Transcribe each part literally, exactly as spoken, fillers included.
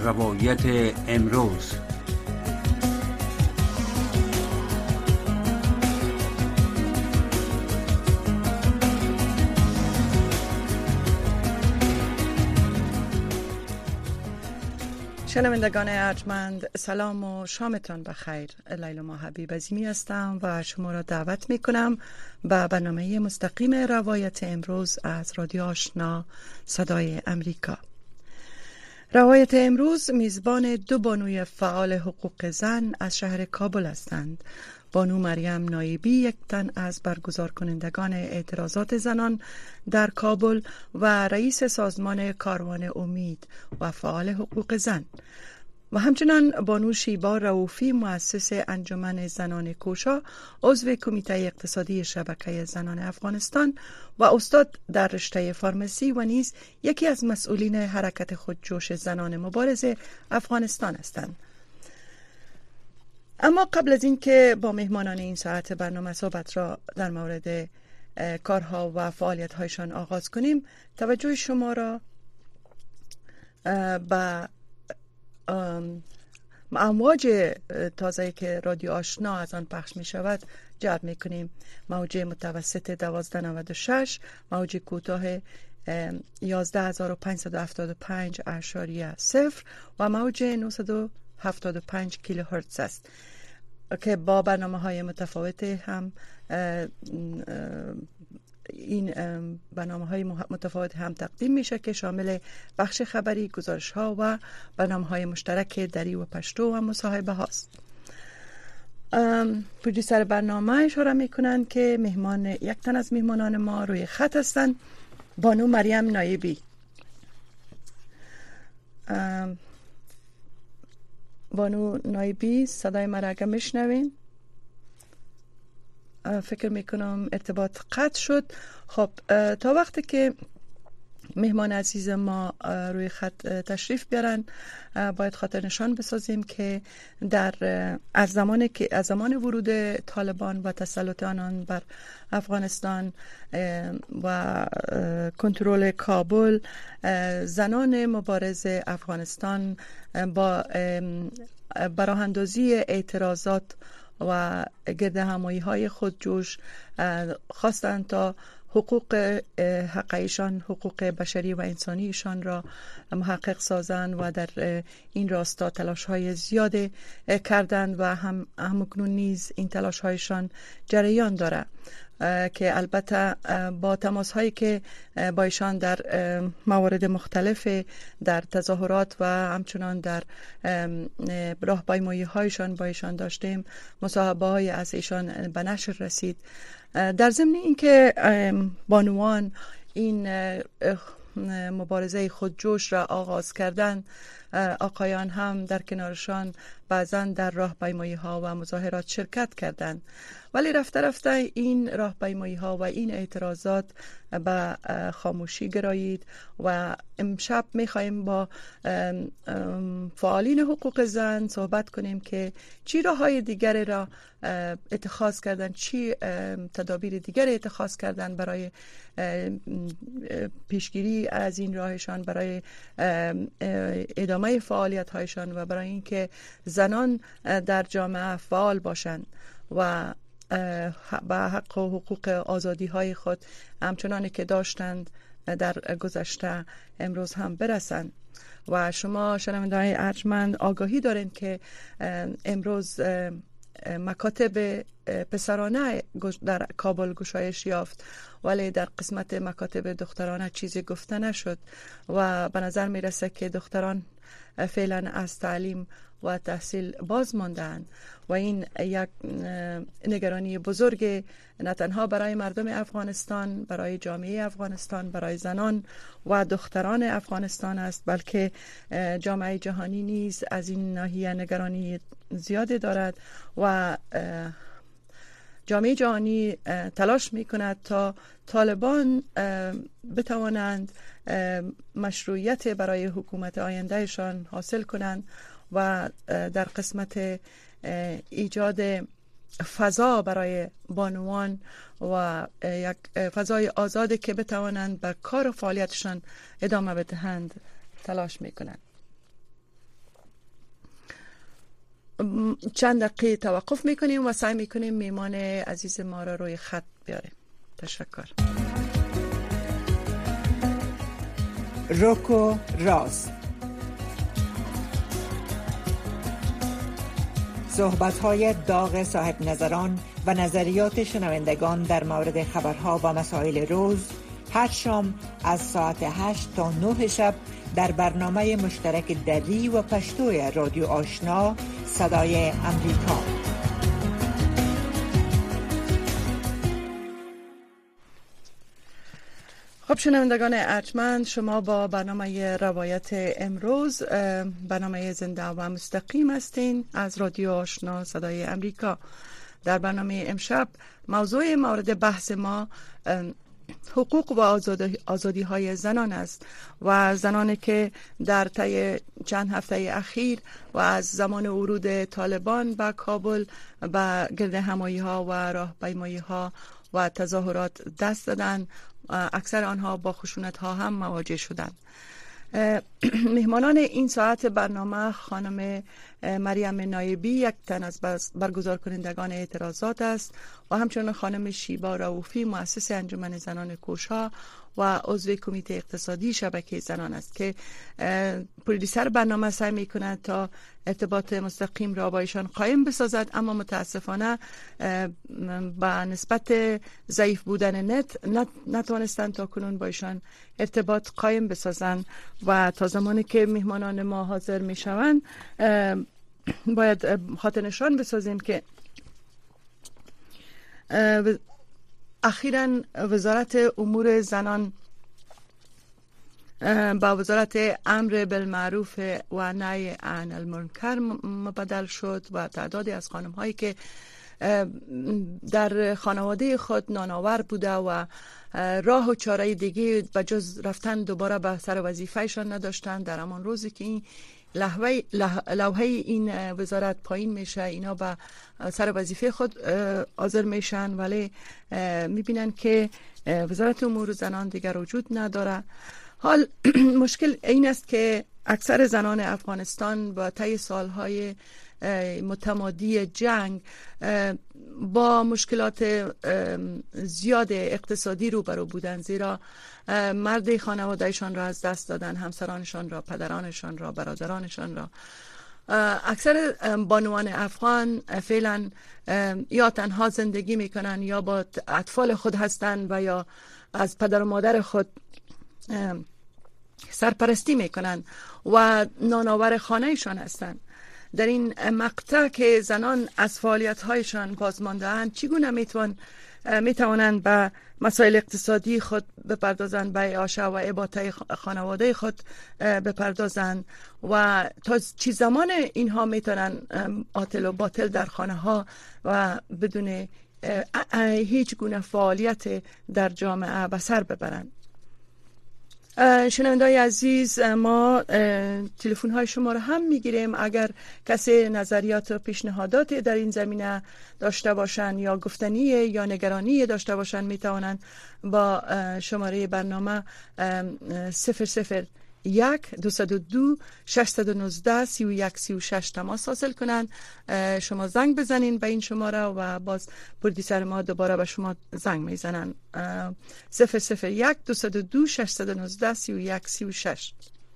روایت امروز. شنوندگان ارجمند، سلام و شامتان بخیر. لیلا ما حبیب عظیمی هستم و شما را دعوت می کنم به برنامه مستقیم روایت امروز از رادیو آشنا صدای امریکا. روایت امروز میزبان دو بانوی فعال حقوق زن از شهر کابل هستند. بانو مریم نایبی، یک تن از برگزار کنندگان اعتراضات زنان در کابل و رئیس سازمان کاروان امید و فعال حقوق زن، و همچنان بانو شیبا رؤوفی، مؤسس انجمن زنان کوشا، عضو کمیته اقتصادی شبکه زنان افغانستان و استاد در رشته فارمسی و نیز یکی از مسئولین حرکت خودجوش زنان مبارز افغانستان هستند. اما قبل از این که با مهمانان این ساعت برنامه صحبت را در مورد کارها و فعالیت‌هایشان آغاز کنیم، توجه شما را به امواج تازه که رادیو آشنا از آن پخش می شود جلب می کنیم. موج متوسط دوازده نود و شش، موج کوتاه یازده هزار و پانصد و هفتاد و پنج اعشاریه صفر و موج نهصد و هفتاد و پنج کیلوهرتز است که با برنامه های متفاوت هم این برنامه های متفاوت هم تقدیم میشه که شامل بخش خبری، گزارش ها و برنامه های مشترک دری و پشتو و مصاحبه هاست. پروڈیوسر برنامه اشاره میکنن که مهمان یک تن از مهمانان ما روی خط هستن، بانو مریم نایبی. بانو نایبی، صدای من را اگه میشنوین؟ فکر میکنم ارتباط قطع شد. خب تا وقتی که مهمان عزیز ما روی خط تشریف بیارن، باید خاطر نشان بسازیم که در از زمانی که از زمان ورود طالبان و تسلط آنان بر افغانستان و کنترل کابل، زنان مبارز افغانستان با براهاندازی اعتراضات و گرد همایی های خودجوش خواستند تا حقوق حقایشان، حقوق بشری و انسانیشان را محقق سازند و در این راستا تلاش های زیاد کردند و هم همکنون نیز این تلاش هایشان جریان داره که البته با تماس هایی که با ایشان در موارد مختلف در تظاهرات و همچنان در راهپیمایی هایشان با ایشان داشتیم، مصاحبه های از ایشان به نشر رسید. در ضمن اینکه بانوان این مبارزه خودجوش را آغاز کردن، آقایان هم در کنارشان بعضا در راهپیمایی ها و مظاهرات شرکت کردند، ولی رفته رفته این راهپیمایی ها و این اعتراضات به خاموشی گرایید و امشب میخواهیم با فعالین حقوق زن صحبت کنیم که چی راه های دیگر را اتخاذ کردن، چی تدابیر دیگر اتخاذ کردن برای پیشگیری از این راهشان، برای ادامه فعالیت هایشان و برای اینکه زنان در جامعه فعال باشند و به حق و حقوق آزادی های خود همچنانی که داشتند در گذشته امروز هم برسند. و شما شنونده‌های ارجمند آگاهی دارین که امروز مکاتب پسرانه در کابل گشایش یافت، ولی در قسمت مکاتب دخترانه چیزی گفته نشد و به نظر میرسه که دختران فعلا از تعلیم و تحصیل باز ماندن و این یک نگرانی بزرگ نه تنها برای مردم افغانستان، برای جامعه افغانستان، برای زنان و دختران افغانستان است، بلکه جامعه جهانی نیز از این ناحیه نگرانی زیاده دارد و جامعه جهانی تلاش می کند تا طالبان بتوانند مشروعیت برای حکومت آیندهشان حاصل کنند و در قسمت ایجاد فضا برای بانوان و یک فضای آزادی که بتوانند به کار و فعالیتشان ادامه بدهند تلاش می کنند. چند دقیقه توقف میکنیم و سعی میکنیم میمان عزیز ما را روی خط بیاریم. تشکر. روکو راست، صحبت‌های داغ صاحب نظران و نظریات شنوندگان در مورد خبرها و مسائل روز، هر شام از ساعت هشت تا نه شب در برنامه مشترک دری و پشتوی رادیو آشنا صدای امریکا. خب شنوندگان ارجمند، شما با برنامه روایت امروز، برنامه زنده و مستقیم هستین از رادیو آشنا صدای امریکا. در برنامه امشب موضوع مورد بحث ما حقوق و آزادی, آزادی های زنان است و زنانی که در طی چند هفته اخیر و از زمان ورود طالبان به کابل به گرد همایی ها و راهپیمایی ها و تظاهرات دست دادن، اکثر آنها با خشونت ها هم مواجه شدند. مهمانان این ساعت برنامه خانم مریم نایبی، یک تن از برگزار کنندگان اعتراضات است، و همچنین خانم شیبا رؤوفی، مؤسس انجمن زنان کوشا و عضو کمیته اقتصادی شبکه زنان است که پرودیسر برنامه سعی می‌کند تا ارتباط مستقیم را با ایشان قائم بسازد، اما متاسفانه با نسبت ضعیف بودن نت نتوانستند تا کنون با ایشان ارتباط قائم بسازند و تا زمانی که مهمانان ما حاضر میشوند باید خاطر نشان بسازیم که اخیراً وزارت امور زنان با وزارت امر بالمعروف و نهی عن المنکر مبدل شد و تعدادی از خانم هایی که در خانواده خود نانآور بوده و راه و چاره دیگه به جز رفتن دوباره به سر وظیفهشان نداشتند، در همان روزی که این لوحه لوحه این وزارت پایین میشه، اینا به سر وظیفه خود حاضر میشن، ولی میبینن که وزارت امور زنان دیگر وجود نداره. حال مشکل این است که اکثر زنان افغانستان با طی سالهای متمادی جنگ با مشکلات زیاد اقتصادی روبرو بودند، زیرا مرد خانوادهشان را از دست دادن، همسرانشان را، پدرانشان را، برادرانشان را. اکثر بانوان افغان فعلا یا تنها زندگی میکنن یا با اطفال خود هستند و یا از پدر و مادر خود سرپرستی میکنن و نانآور خانهشان هستند. در این مقطع که زنان از فعالیت‌هایشان بازمانده اند، چگونه میتوان میتوانند به مسائل اقتصادی خود بپردازند، به اعاشه و اباطه خانواده خود بپردازند و تا چی زمان اینها میتونن عاطل و باطل در خانه ها و بدون هیچ گونه فعالیت در جامعه به سر ببرند. شنونده‌های عزیز، ما تلفن های شما را هم میگیریم. اگر کسی نظریات و پیشنهادات در این زمینه داشته باشند یا گفتنی یا نگرانی داشته باشند، میتوانند با شماره برنامه صفر صفر یک دویست و دو ششصد و نوزده سی و یک سی و شش تماس حاصل کنند. شما زنگ بزنین به این شماره و باز پرودیسر ما دوباره به شما زنگ میزنن. صفر صفر یک دویست و دو ششصد و نوزده سی و یک سی و شش.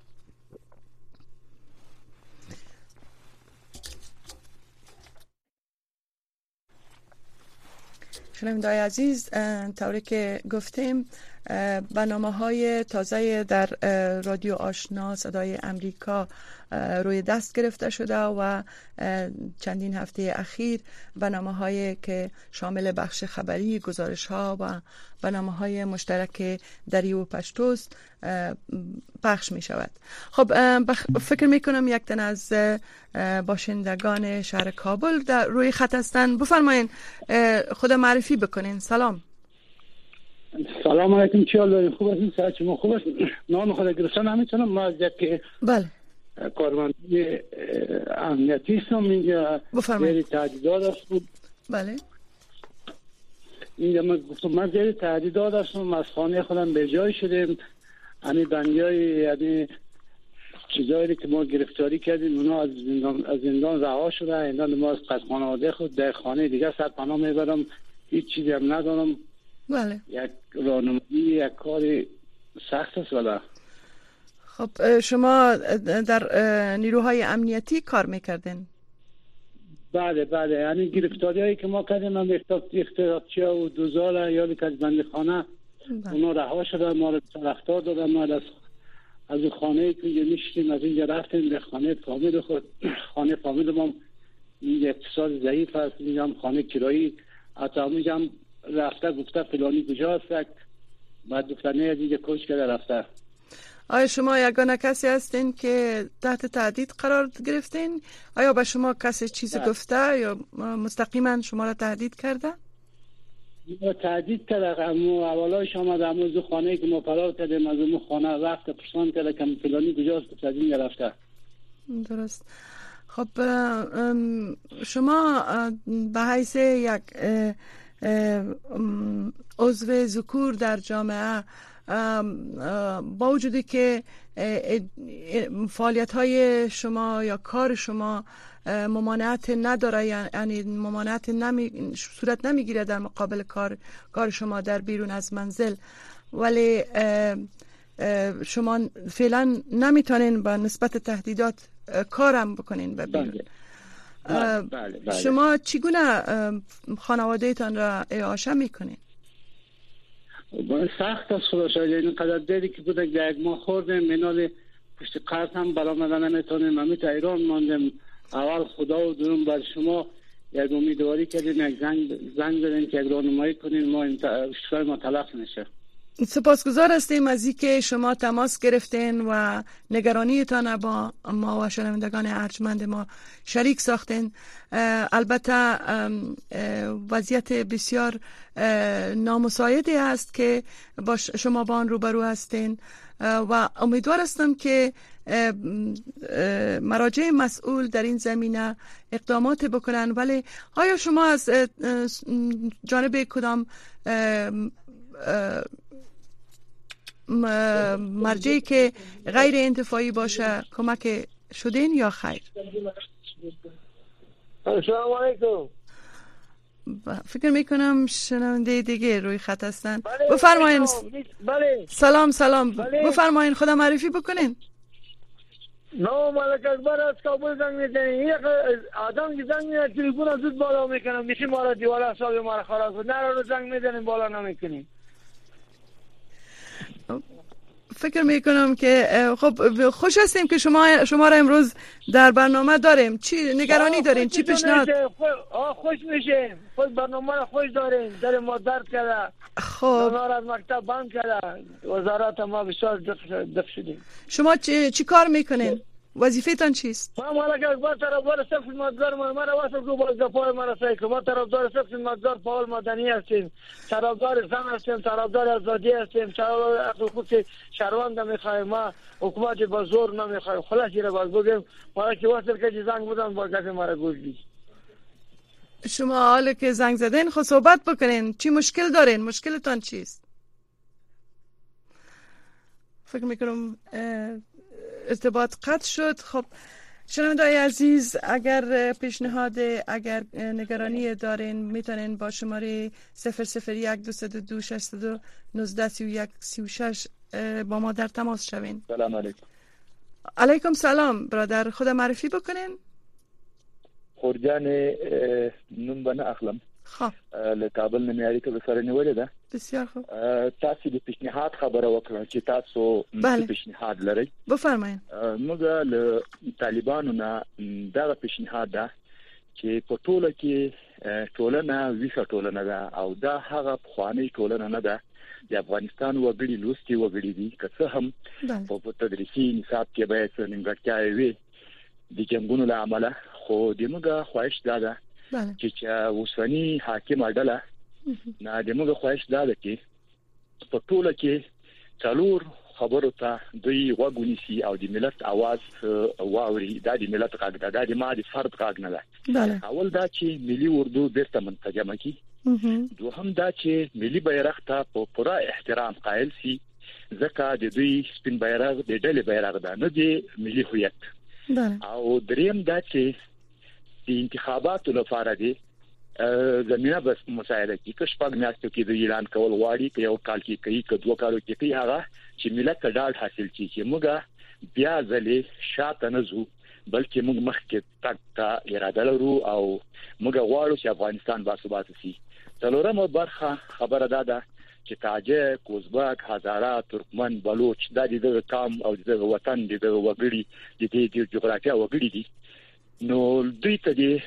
شنونده‌های عزیز، طوری که گفتیم برنامه های تازه در رادیو آشنا صدای امریکا روی دست گرفته شده و چندین هفته اخیر برنامه هایی که شامل بخش خبری، گزارش ها و برنامه های مشترک دری و پشتوست پخش می شود. خب فکر می کنم یک تن از باشندگان شهر کابل در روی خط هستند. بفرمایین خود معرفی بکنین. سلام. سلام علیکم، چی حال دارین؟ خوب هستین؟ صحت شما خوب است؟ نام خدا گرفتن نمیتونم. ما از یک بله کارمندی امنیتی هستم. اینجا زیر تهدیدات هستم. بله اینجا من گفتم من زیر تهدیدات هستم، از خانه خودم به جای شدم. همین بندی های یعنی چیزایی که ما گرفتاری کردیم اونا از زندان از زندان رها شده. اینا ما از خانواده خود در خانه دیگه سرپناه میبرم، هیچ چیزی هم ندارم. بله. یک راهنمایی یک کار سخت است. ولی خب شما در نیروهای امنیتی کار میکردین؟ بله بله، یعنی گرفتاری هایی که ما کردیم هم اختراقچی ها و دوزار یا که از بندخانه اونا رها شده، ما رو طرفدار دادن. ما از از خانه که میشتیم از اینجا رفتیم به خانه فامیل خود. خانه فامیل ما این اقتصاد ضعیف است، اینجا هم خانه کرایی. حتی اینجا هم رفته گفته فلانی کجا است، بعد گفته نه از اینجا کوچ کرده رفته. آیا شما یگانه کسی هستین که تحت تهدید قرار گرفتین؟ آیا به شما کسی چیزی گفته یا مستقیما شما را تهدید کرده؟ ما تهدید کرده. اما اولایش آمده امروز خانه که ما فرار کردیم از اون خانه رفته پرسان کرده که فلانی کجاست که از این رفته. درست. خب شما به حیث یک عضو ذکور در جامعه با وجودی که فعالیت های شما یا کار شما ممانعت نداره، یعنی ممانعت نمی صورت نمیگیره در مقابل کار کار شما در بیرون از منزل، ولی شما فعلا نمیتونین با نسبت تهدیدات کارم بکنین به بیرون. بله. بله. بله. شما چگونه خانوادهتان را اعاشه میکنین؟ سخت است خدا شاید. این قدر دیدی که بوده یک ماه خوردیم، منال پشت قرض هم برآمده نمیتونیم. همیت ایران ماندیم. اول خدا و درون بر شما یک امیدواری کردیم، یک زنگ زنگ بدین که یک راهنمایی کنین ما اشتغال ما تلف نشه. سپاسگزار هستیم از اینکه شما تماس گرفتین و نگرانیتان با ما و شنوندگان ارجمند ما شریک ساختین. البته وضعیت بسیار نامساعدی است که با شما با آن روبرو هستین و امیدوار هستم که مراجع مسئول در این زمینه اقدامات بکنن. ولی آیا شما از جانب کدام مرجعی که غیر انتفاعی باشه کمک شدین یا خیر؟ السلام علیکم. فکر میکنم شنونده دیگه روی خط هستن. بله بفرمایین. بله. سلام سلام. بله. بفرمایین، خدا معرفی بکنین. نام ملک اکبر از کابل زنگ میزنیم. یک آدم که زنگ میزنه تلفن زود بالا میکنم، میشه ما را دیوار حساب ما را خراب کنه. نه رو زنگ میزنیم بالا نمیکنیم. فکر میکنم که خب خوش هستیم که شما شما را امروز در برنامه داریم. چی نگرانی دارین؟ چی پیشنهاد؟ خوش میشه. خود برنامه را خوش داریم. در ما درد کرده. خب دانار از مکتب بند کرده. وزارت ما بسیار دق شدیم. شما چی, چی کار میکنین؟ وظیفه‌تان چیست؟ ما مالک اکبر طرفدار صف خدمتگار ما ما را واسه کو باز دفاع ما را سعی کنیم. ما طرفدار صف خدمتگار فعال مدنی هستیم. طرفدار زن هستیم، طرفدار آزادی هستیم، طرفدار حقوق شهروند میخوایم. ما حکومت با زور نمیخوایم. خلاصی را باز بگیم ما که واسه که زنگ بودن با گپ ما را گوش بدید. شما حالا که زنگ زدین خود صحبت بکنین. چی مشکل دارین؟ مشکلتان چیست؟ فکر میکنم ارتباط قطع شد. خب شنونده‌های عزیز، اگر پیشنهاد اگر نگرانی دارین میتونین با شماره صفر صفر یک دو صفر دو شش صفر یک نه سه یک سه شش با ما در تماس شوین. سلام علیکم. علیکم سلام برادر، خود معرفی بکنین. خورجان نوم بنه اخلم. خب له کابل نه اړیکه وسره نیولې ده. بسیار خوب. تاسو د پیشنهاد خبره وکړه چې تاسو پیشنهاد لرئ. بفرمایئ. موږ له طالبانو نه دا پیشنهاد ده چې په ټوله کې ټولنه ویښه ټولنه ده او دا هغه خواني ټولنه نه ده. د افغانستان وګړي لوستي وګړي دي که څه هم په تدریسي نصاب کې باید نیمګړتیاوې وي د جنګونو له امله، خو د موږ خواهش دا ده چې اوسنی حاکم اډله نه د موږ خواهش دا ده چې په ټوله کې څلور خبرو ته دوی وګونیسي او د ملت आवाज واوري. دا د ملت غږ ده، دا د ما د فرد غږ نه ده. اول دا چې ملي اردو بیرته منتجمه کی. دوهم دا چې ملي بیرغ ته په پوره احترام قائل سي ځکه د دوی سپین بیرغ د ډلې بیرغ ده نه دی ملي هویت. او دریم دا چې د انتخاباتو لپاره دی زمينه بس مساعده کی که شپږ میاشتو کې د اعلان کول غواړي که یو کال کې کوي که دوه کالو کې کوي هغه چې ملت ته ډاډ حاصل کړي چې موږ بیا ځلې شاته نه ځو بلکې موږ مخکې تګ ته اراده لرو او موږ غواړو چې افغانستان باثبات شي. څلورمه برخه خبره ده ده چې تاجک، ازبک، هزاره، ترکمن، بلوچ د دې قوم او د وطن د وګړي د دې جغرافیه وګړي دي. نو دوی ته د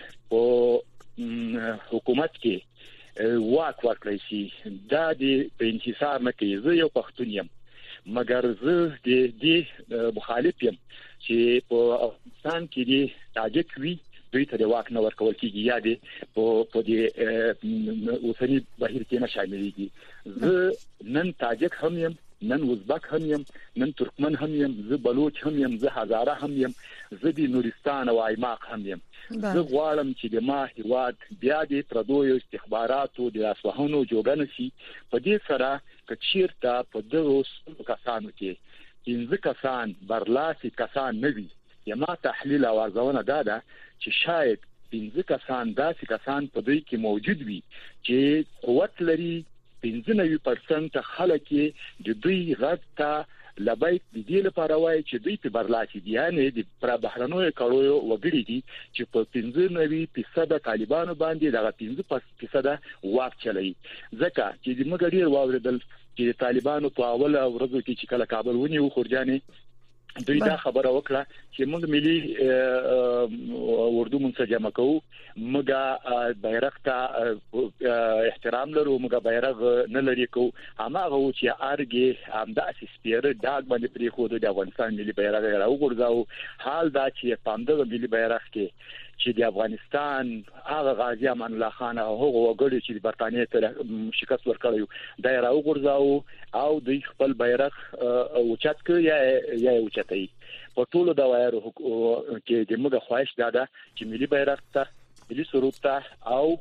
حکومت کې واک ورکړی شي دا د انحصار نه کوي. زه یو پښتون یم مګر زه د دې مخالف یم چې په افغانستان کې د تاجک وی دوی ته د واک نه ورکول کیږي یا د په په دې اوسنی بهیر کې نه شاملېږي. زه نن تاجک هم یم، نن ازبک هم یم، نن ترکمن هم یم، زه بلوچ هم یم، زه هزاره هم یم، زه د نورستان او ایماق هم یم. زه غواړم چې د ما هیواد بیا د پردویو استخباراتو د اسوهانو جوړګن شي. په دې سره کچیرته په دغه کسانو کې پنځه کسان برلاسي کسان نه وي. یما تحلیل او ارزونه دا ده چې شاید پنځه کسان داسې کسان په دوی کې موجود وي چې قوت لري. پنځه نوي پرسنټ خلک د دوی غږ ته لبیک د دې لپاره وایي چې دوی په برلاسي دي، یعنی د پر بهرنوي کړو وګړي دي چې په پنځه نوي فیصد طالبانو باندې دغه پنځه فیصد واک چلایي. ځکه چې د مګړي واوریدل چې طالبانو په اوله ورځو کې چې کله کابل ونیو خورجاني دوی دا خبره وکړه چې موږ ملي اردو منسجمه کوو، موږ بیرغ ته احترام لرو، موږ بیرغ نه لري کوو. هغه چې ارګي همداسې سپیره داګ باندې پری خو د افغانستان ملي بیرغ راوغورځاو. حال دا چې پاندغه ملي بیرغ کې چې د افغانستان هغه غازی امان الله خان او هغه وګړي چې د برتانیې ته شکست ورکړیو دا راوغورځاو او د خپل بیرغ اوچت کړ یا یا اوچتای. په ټولو دوایرو کې د موږ خواهش ده چې ملي بیرغ ته، ملي سرود ته او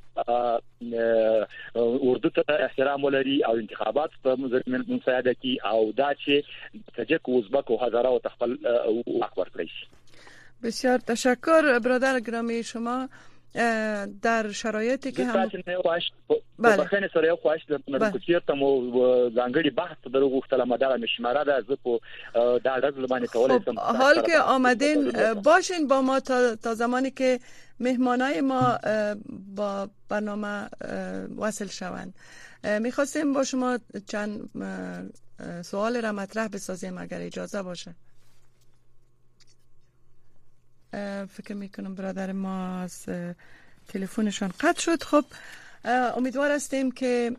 اردو ته احترام ولري او انتخابات په مساعده کی او دا چې تاجک، ازبک او هزاره او خپل حق ورکړي. بسیار تشکر برادر گرامی. شما در شرایطی که هم بله بخنه سره یو خواهش درته کوم ته مو ځانګړي بحث درو غوښتل مدار مشماره ده زه په دا ډول باندې کولای شم. حال که آمدین باشین با ما تا, تا زمانی که مهمانای ما با برنامه وصل شوند. میخواستیم با شما چند سوال را مطرح بسازیم اگر اجازه باشه. فکر میکنم برادر ما از تلفنشان قطع شد. خب امیدوار هستیم که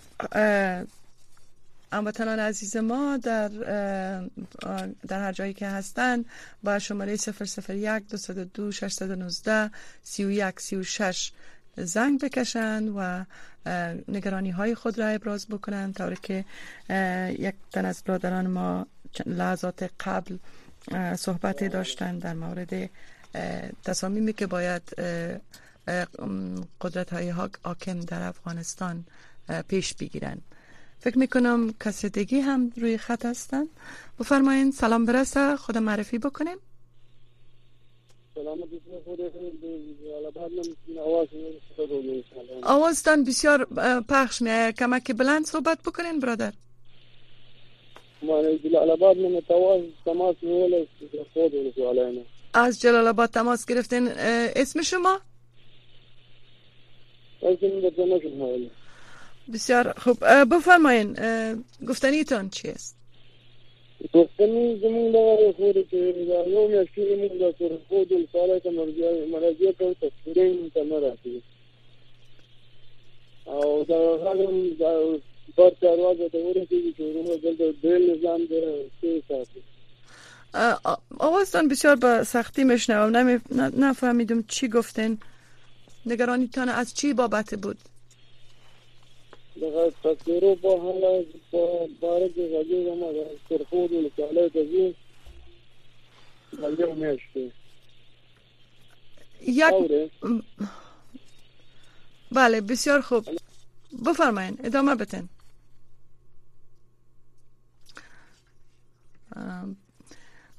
هموطنان عزیز ما در در هر جایی که هستند با شماره صفر صفر یک دو صفر دو شش یک نه سه یک سه شش زنگ بکشند و نگرانی های خود را ابراز بکنند، طوری که یک تن از برادران ما لحظات قبل صحبتی داشتن در مورد تصامیمی که باید قدرت های حاکم در افغانستان پیش بگیرن. فکر میکنم کسیدگی هم روی خط هستن. بفرمایین. سلام برسه، خود معرفی بکنیم. آوازتان بسیار پخش میاد، کمک بلند صحبت بکنین برادر. از جلال آباد تماس گرفتین. اسم شما؟ بسیار خوب، بفرمایین گفتنیتان چی است؟ گفتنی زمین داره خوری که در یوم یکی من در سر خود الفاله که مرضیه که تصویرین تمراتی او در خاگم در بار چاروازه دوره که چورونه جلد بیل نظام ده سی ساتی. آوازتان بسیار با سختی میشنوم، نفهمیدم چی گفتن. نگرانیتان از چی بابت بود؟ دغه تصویرو په حاله په باره کې راځي زموږ سرخود ولسواله دغه مليو میشته یک. بله بسیار خوب، بفرمایید ادامه بدین.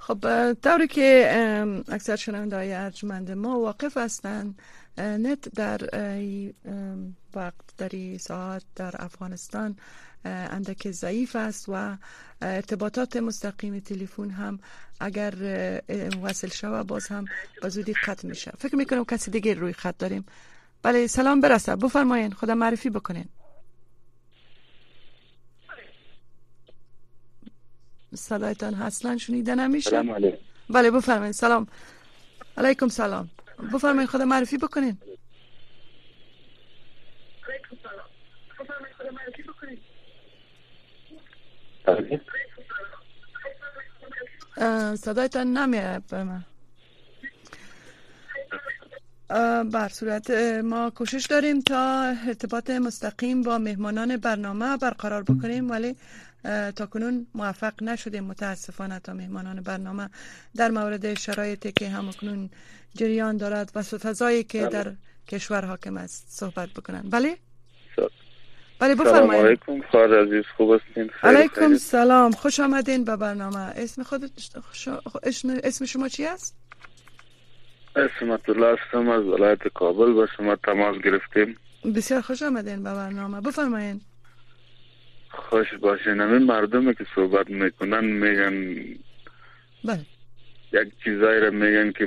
خب طوری که اکثر شنونده‌های ارجمند ما واقف هستند، نت در ای وقت در این ساعت در افغانستان اندک ضعیف است و ارتباطات مستقیم تلفن هم اگر وصل شود باز هم به زودی قطع میشه. فکر میکنم کسی دیگه روی خط داریم. بله سلام برسه، بفرمایین، خدا معرفی بکنین. صدایتان اصلا شنیده نمیشه. سلام علیکم. بله بفرمایین. سلام علیکم. سلام، بفرمایین، خدا معرفی بکنین. علیکم سلام، بفرمایین، خدا معرفی بکنین. صدایتان نمیاد به من. بر صورت ما کوشش داریم تا ارتباط مستقیم با مهمانان برنامه برقرار بکنیم، ولی تا کنون موفق نشدیم متاسفانه تا مهمانان برنامه در مورد شرایطی که همکنون جریان دارد و فضایی که در کشور حاکم است صحبت بکنن. بله بله بفرمایید. سلام علیکم خواهر عزیز، خوب هستین؟ علیکم سلام، خوش آمدین به برنامه. اسم خودت اسم شما چی است؟ اسمت الله هستم، از ولایت کابل با شما تماس گرفتیم. بسیار خوش آمدین به برنامه، بفرمایید. خوش باشین. همین مردمی که صحبت میکنن میگن بله یک چیزایی را میگن که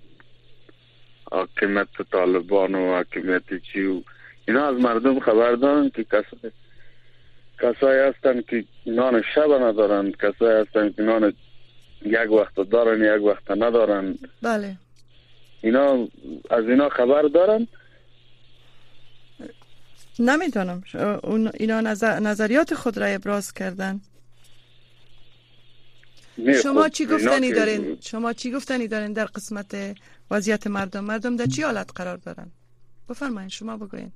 حاکمیت طالبان و حاکمیت چی و اینا از مردم خبر دارن که کسایی کسایی هستن که نان شب ندارن، کسایی هستن که نان یک وقت دارن یک وقت ندارن. بله اینا از اینا خبر دارن؟ نمیدونم، اینا نظر... نظریات خود را ابراز کردن. شما چی گفتنی که... دارین؟ شما چی گفتنی دارین در قسمت وضعیت مردم؟ مردم در چی حالت قرار دارن؟ بفرمایید، شما بگوین.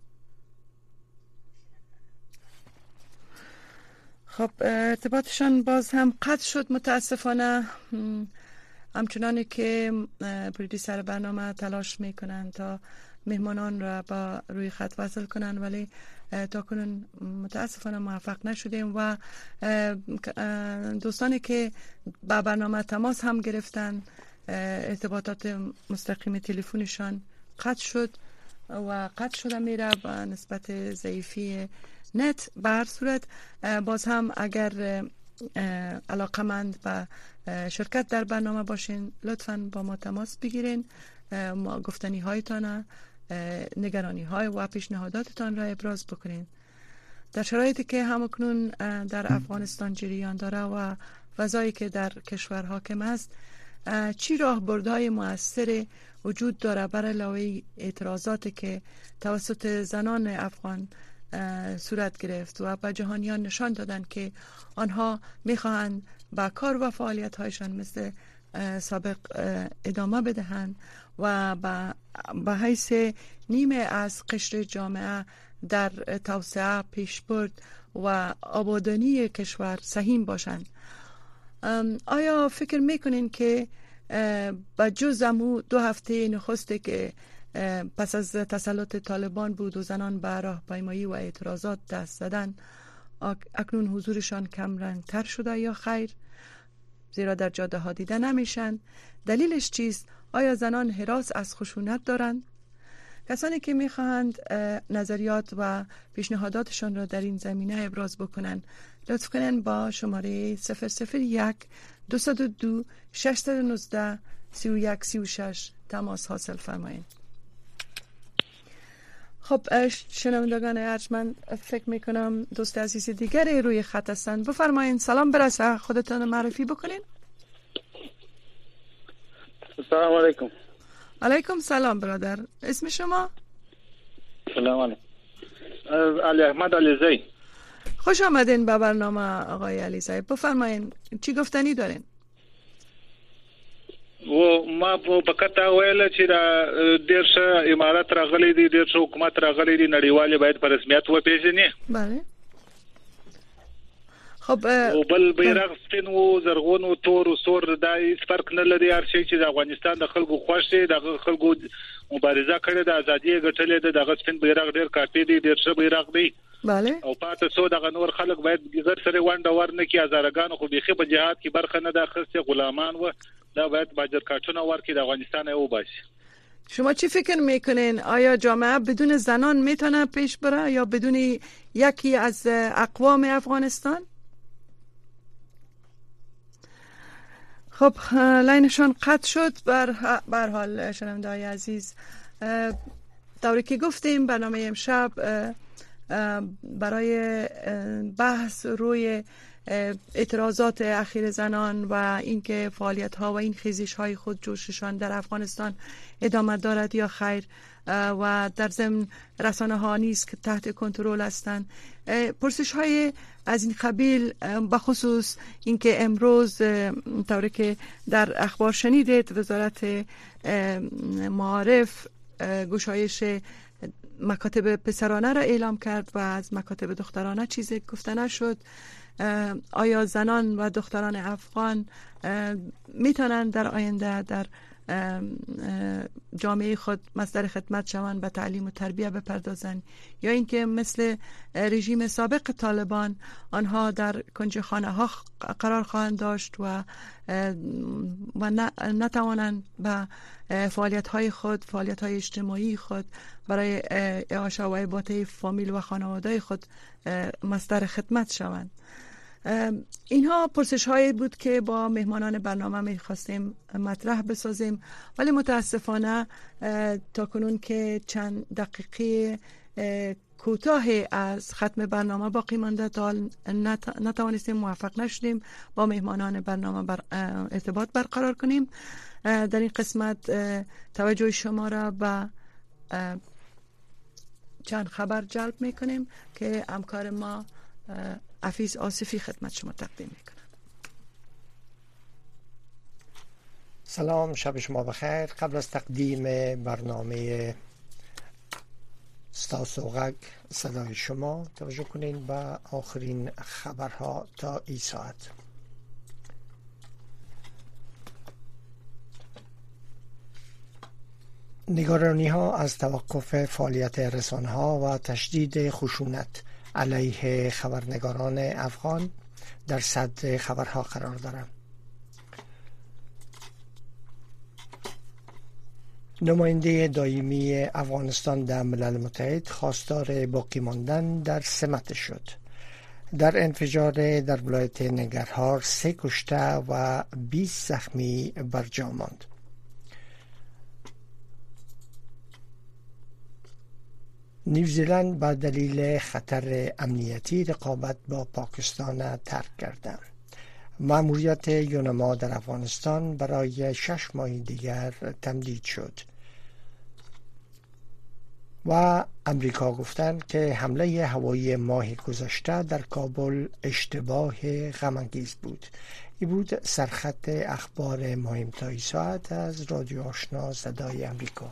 خب ارتباطشان باز هم قطع شد متاسفانه. همچنانی که پرودیسر برنامه تلاش میکنن تا مهمانان را با روی خط وصل کنن، ولی تا کنون متاسفانه موفق نشدیم و دوستانی که با برنامه تماس هم گرفتن ارتباطات مستقیم تلفنشان قطع شد و قطع شده میره با نسبت ضعیفی نت. به هر صورت باز هم اگر علاقمند به شرکت در برنامه باشین لطفاً با ما تماس بگیرین، ما گفتنی هایتان، نگرانی های و پیشنهاداتتان را ابراز بکنین. در شرایطی که همکنون در افغانستان جریان داره و وضعی که در کشور حاکم است، چی راهبردهای مؤثر وجود داره برای علاوه اعتراضاتی که توسط زنان افغان صورت گرفت و به جهانیان نشان دادن که آنها میخواهند با کار و فعالیت هایشان مثل سابق ادامه بدهند و به حیث نیمه از قشر جامعه در توسعه پیشبرد و آبادانی کشور سهیم باشند. آیا فکر میکنین که با جز امو دو هفته نخسته که پس از تسلط طالبان بود و زنان به راهپیمایی و اعتراضات دست زدن، اکنون حضورشان کم رنگ تر شده یا خیر؟ زیرا در جاده ها دیده نمیشن. دلیلش چیست؟ آیا زنان هراس از خشونت دارند؟ کسانی که میخواهند نظریات و پیشنهاداتشان را در این زمینه ابراز بکنن لطف کنن با شماره صفر صفر یک دو دو دو شش یک نه سه یک سه شش تماس حاصل فرمایید. خب شنوندگان ارجمند، فکر میکنم دوست عزیز دیگری روی خط هستند. بفرمایید. سلام برسه، خودتان معرفی بکنین. سلام علیکم. علیکم سلام برادر، اسم شما؟ سلام علیکم. علی احمد علیزی. خوش آمدین به برنامه آقای علیزی. بفرمایید چی گفتنی دارین؟ و ما په کته ویل چې دا ډیر ښه امارات راغلي دي، ډیر ښه حکومت راغلي دي، نړیوال باید په رسمیت وپیژني. بله. خب او بل بیرغ سپین او زرغون او تور او سور دا هیڅ فرق نه لري. هر شي چې د افغانستان د خلکو خوښ دي، د خلکو مبارزه کړې، د ازادي ګټلې ده، دغه سپین بیرغ ډیر کافي دی، ډیر ښه بیرغ دی. بله او پاتې سو دغه نور خلک باید غیر سره وانډه ورنکي ازارګانو خو بيخي په جهاد کې برخه نه داخسته غلامان و دا باید باجر کارتونه ورکي د افغانستان او باشي. شما چی فکر میکنین؟ آیا جامعه بدون زنان میتونه پیش بره یا بدون یکی از اقوام افغانستان؟ خب لاینشان قطع شد. بر بر حال شنونده‌های عزیز، طوری که گفتیم برنامه امشب برای بحث روی اعتراضات اخیر زنان و اینکه فعالیت ها و این خیزش های خود جوششان در افغانستان ادامه دارد یا خیر و در ضمن رسانه ها نیست که تحت کنترل هستند. پرسش های از این قبیل، بخصوص اینکه امروز طوری که در اخبار شنیدید وزارت معارف گشایش مکاتب پسرانه را اعلام کرد و از مکاتب دخترانه چیزی گفته نشد. آیا زنان و دختران افغان میتونن در آینده در جامعه خود مصدر خدمت شوند، به تعلیم و تربیت بپردازند، یا اینکه مثل رژیم سابق طالبان آنها در کنج خانه ها قرار خواهند داشت و و نتوانند به فعالیت های خود، فعالیت های اجتماعی خود برای اعاشه و اباطه فامیل و خانواده خود مصدر خدمت شوند. اینها پرسش هایی بود که با مهمانان برنامه می خواستیم مطرح بسازیم، ولی متاسفانه تا کنون که چند دقیقه کوتاه از ختم برنامه باقی مانده تا نتوانستیم، موفق نشدیم با مهمانان برنامه بر ارتباط برقرار کنیم. در این قسمت توجه شما را به چند خبر جلب می کنیم که همکار ما عفیظ آصفی خدمت شما تقدیم میکنم. سلام، شب شما بخیر. قبل از تقدیم برنامه ستاسوغک صدای شما، توجه کنین به آخرین خبرها تا این ساعت. نگرانی ها از توقف فعالیت رسانه ها و تشدید خشونت علیه خبرنگاران افغان در صدر خبرها قرار دارند. نماینده دائمی افغانستان در ملل متحد خواستار باقی ماندن در سمت شد. در انفجار در ولایت ننگرهار سه کشته و بیست زخمی بر جا ماند. نیوزیلند به دلیل خطر امنیتی رقابت با پاکستان ترک کرده. مأموریت یونما در افغانستان برای شش ماه دیگر تمدید شد و امریکا گفتند که حمله هوایی ماه گذشته در کابل اشتباه غم‌انگیز بود. این بود سرخط اخبار مهم تا این ساعت از رادیو آشنا صدای امریکا.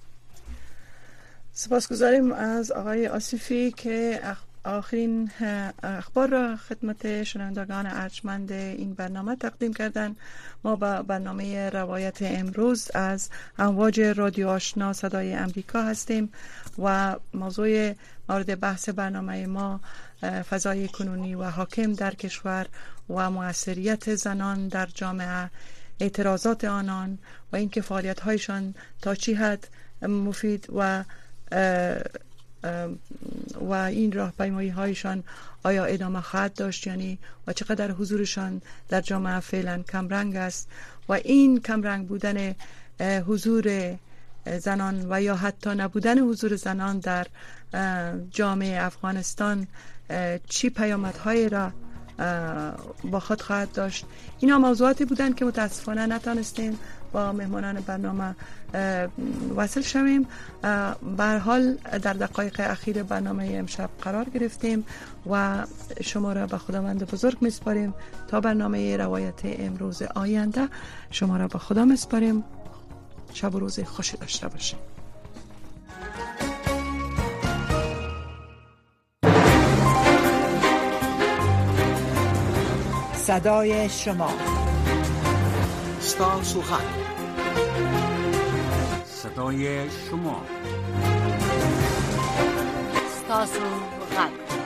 سپاسگزاریم از آقای آصفی که آخرین اخبار را خدمت شنوندگان ارجمند این برنامه تقدیم کردند. ما با برنامه روایت امروز از امواج رادیو آشنا صدای امریکا هستیم و موضوع مورد بحث برنامه ما فضای کنونی و حاکم در کشور و موثریت زنان در جامعه، اعتراضات آنان و اینکه فعالیت‌هایشان تا چه حد مفید و و این راهپیمایی هایشان آیا ادامه خواهد داشت یعنی و چقدر حضورشان در جامعه فعلا کمرنگ است و این کمرنگ بودن حضور زنان و یا حتی نبودن حضور زنان در جامعه افغانستان چی پیامدهایی را با خود خواهد داشت. اینا موضوعاتی بودند که متاسفانه نتانستیم با مهمانان برنامه وصل شویم. به هر حال در دقایق اخیر برنامه امشب قرار گرفتیم و شما را به خداوند بزرگ میسپاریم تا برنامه روایت امروز آینده. شما را به خدا میسپاریم. شب و روز خوشی داشته باشید. صدای شما، ستاسوغک، صدای شما، ستاسو غږ